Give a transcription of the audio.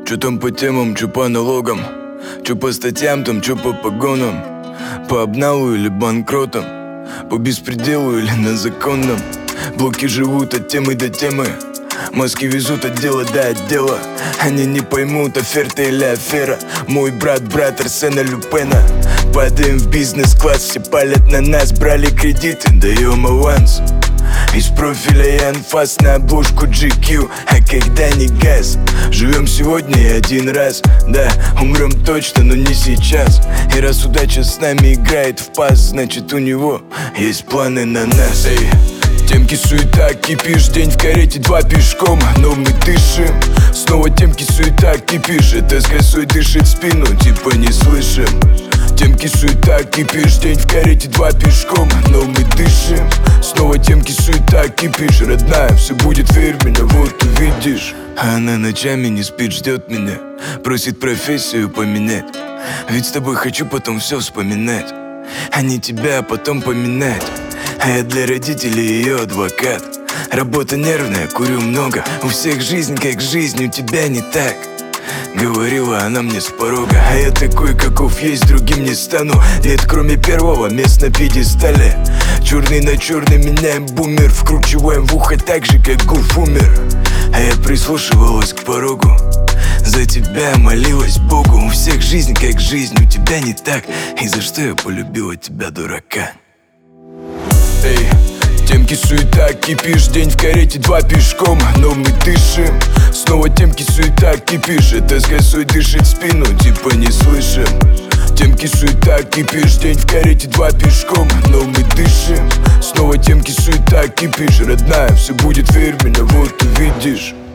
Чё там по темам, чё по налогам, чё по статьям там, чё по погонам, по обналу или банкротам, по беспределу или на законном. Блоки живут от темы до темы, мозги везут от дела до отдела. Они не поймут, оферта или афера. Мой брат Арсена Люпена. Падаем в бизнес-класс, все палят на нас. Брали кредиты, даем аванс. Из профиля и анфас на обложку GQ. А когда не газ, живем сегодня и один раз. Да, умрем точно, но не сейчас. И раз удача с нами играет в пас, значит у него есть планы на нас. Эй, темки, суета, кипиш, день в карете, 2 пешком, но мы дышим. Снова темки, суета, кипиш, это с косой дышит спину, типа не слышим. Темки, суета, кипиш, день в карете, 2 пешком, но мы дышим. Снова темки, суета, кипиш, родная, все будет, верь в меня, вот увидишь. А она ночами не спит, ждет меня, просит профессию поменять. Ведь с тобой хочу потом все вспоминать, а не тебя, а потом поминать. А я для родителей ее адвокат. Работа нервная, курю много. У всех жизнь как жизнь, у тебя не так. Говорила она мне с порога. А я такой, каков есть, другим не стану. Нет, кроме первого, мест на пьедестале. Черный на черный меняем бумер. Вкручиваем в ухо так же, как Гуф умер. А я прислушивалась к порогу. За тебя молилась Богу. У всех жизнь как жизнь, у тебя не так. И за что я полюбила тебя, дурака? Эй, темки, суета, кипиш, день в карете, 2 пешком, но мы дышим. Снова темки, суета, кипиш, это с косой дышит спину, типа не слышим. Темки, суета, кипиш, день в карете, 2 пешком, но мы дышим. Снова темки, суета, кипиш, родная, все будет, верь в меня, вот увидишь.